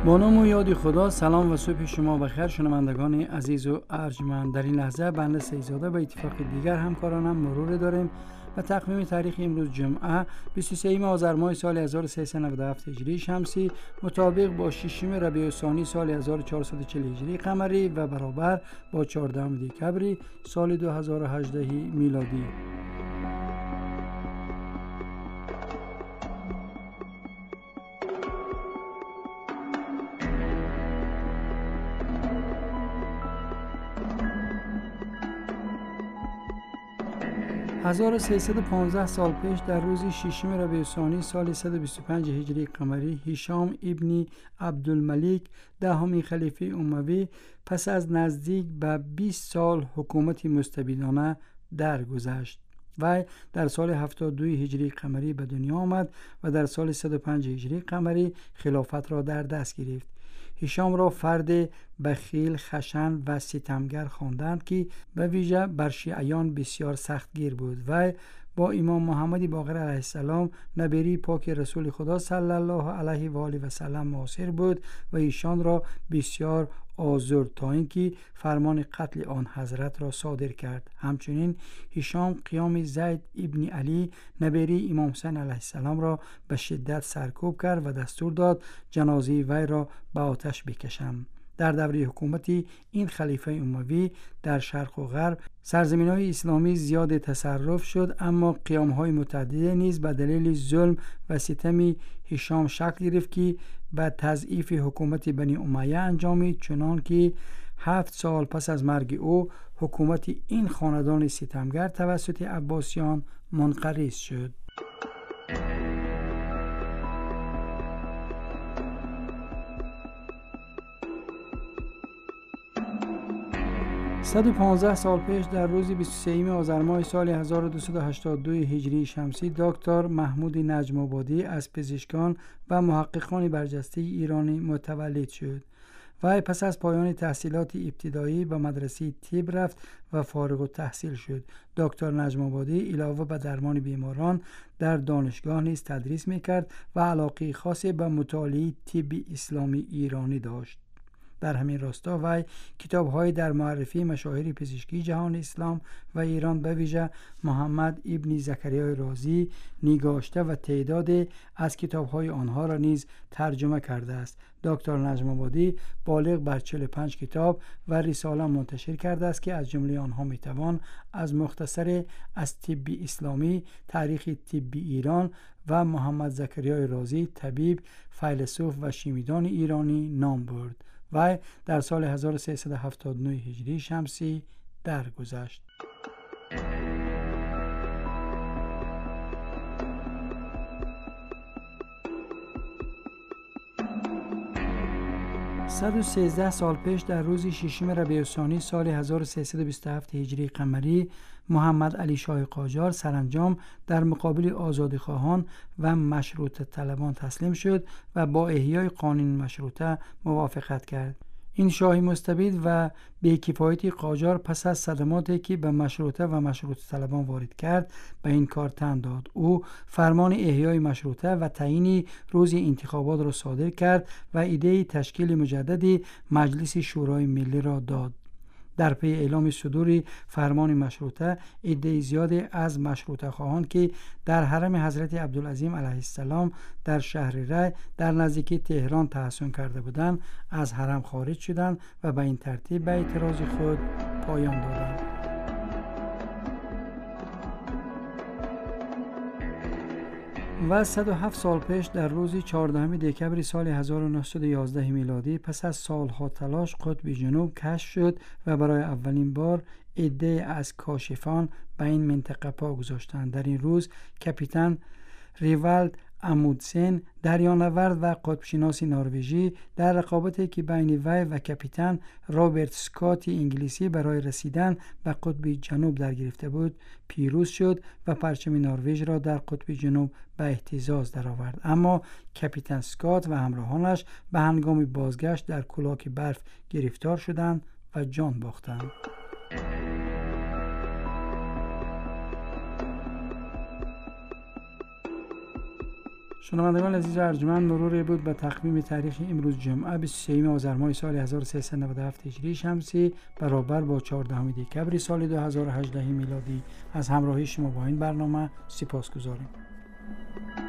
با نام و یاد خدا. سلام و صبح شما بخیر شنوندگان عزیز و ارجمند. در این لحظه بنده سیدزاده به اتفاق دیگر همکارانم مرور داریم و تقویم تاریخ امروز جمعه 23 آذر ماه سال 1397 هجری شمسی مطابق با 6 ربیع الثانی سال 1440 هجری قمری و برابر با 14 دکبر سال 2018 میلادی. هزار 1315 سال پیش در روز 6 ربیع الثانی سال 125 هجری قمری هشام ابن عبدالملک دهمین خلیفه اموی پس از نزدیک به 20 سال حکومت مستبدانه درگذشت. وی در سال 72 هجری قمری به دنیا آمد و در سال 105 هجری قمری خلافت را در دست گرفت. هشام را فرد بخیل، خشن و ستمگر خواندند که به ویژه بر شیعیان بسیار سختگیر بود. و با امام محمد باقر علیه السلام نبی پاک رسول خدا صلی الله علیه و آله و سلم معاصر بود و ایشان را بسیار آزرد تا اینکه فرمان قتل آن حضرت را صادر کرد. همچنین هشام قیام زید ابن علی نبی امام حسین علیه السلام را به شدت سرکوب کرد و دستور داد جنازه وی را به آتش بکشند. در دوره حکومت این خلیفه اموی در شرق و غرب سرزمین‌های اسلامی زیاد تصرف شد، اما قیام‌های متعدد نیز به دلیل ظلم و ستم هشام شکل گرفت که به تضعیف حکومت بنی امیه انجامید، چنان که 7 سال پس از مرگ او حکومت این خاندان ستمگر توسط عباسیان منقرض شد. 115 سال پیش در روز 23 آذر ماه سال 1282 هجری شمسی دکتر محمود نجم آبادی از پزشکان و محققان برجسته ایرانی متولد شد. وی پس از پایان تحصیلات ابتدایی به مدرسه طب رفت و فارغ التحصیل شد. دکتر نجم آبادی علاوه به درمان بیماران در دانشگاه نیز تدریس میکرد و علاقه خاصی به مطالعه طب اسلامی ایرانی داشت. در همین راستا وی کتاب‌های در معرفی مشاهیر پزشکی جهان اسلام و ایران به ویژه محمد ابن زکریای رازی نگاشته و تعداد از کتاب‌های آنها را نیز ترجمه کرده است. دکتر نجم آبادی بالغ بر 45 کتاب و رساله منتشر کرده است که از جمله آنها میتوان از مختصر از طب اسلامی، تاریخ طب ایران و محمد زکریای رازی طبیب، فیلسوف و شیمیدان ایرانی نام برد. و در سال 1379 هجری شمسی درگذشت. صد و 13 سال پیش در روز 6 ربیع الثانی سال 1327 هجری قمری محمد علی شاه قاجار سرانجام در مقابل آزادیخواهان و مشروطه طلبان تسلیم شد و با احیای قانون مشروطه موافقت کرد. این شاه مستبد و بی‌کفایت قاجار پس از صدماتی که به مشروطه و مشروطه طلبان وارد کرد به این کار تن داد. او فرمان احیای مشروطه و تعیین روز انتخابات را صادر کرد و ایده تشکیل مجدد مجلس شورای ملی را داد. در پی اعلام صدور فرمان مشروطه عده زیادی از مشروطه خواهان که در حرم حضرت عبدالعظیم علیه السلام در شهر ری در نزدیکی تهران تحصن کرده بودند از حرم خارج شدند و به این ترتیب به اعتراض خود پایان دادند. و 107 سال پیش در روز 14 دکبر سال 1911 میلادی پس از سالها تلاش قطب جنوب کشف شد و برای اولین بار عده از کاشفان به این منطقه پا گذاشتند. در این روز کاپیتان ریوالد اموندسن دریانورد و قطبشناس نروژی در رقابتی که بین وی و کاپیتان رابرت اسکات انگلیسی برای رسیدن به قطب جنوب در گرفته بود پیروز شد و پرچم نروژ را در قطب جنوب به اهتزاز درآورد. اما کاپیتان اسکات و همراهانش به هنگام بازگشت در کولاک برف گرفتار شدند و جان باختند. شنوندگان عزیز و ارجمند، مرور بود به تقویم تاریخ امروز جمعه 23 آذر ماه سال 1397 هجری شمسی برابر با 14 دکبر سال 2018 میلادی. از همراهی شما با این برنامه سپاسگزاریم.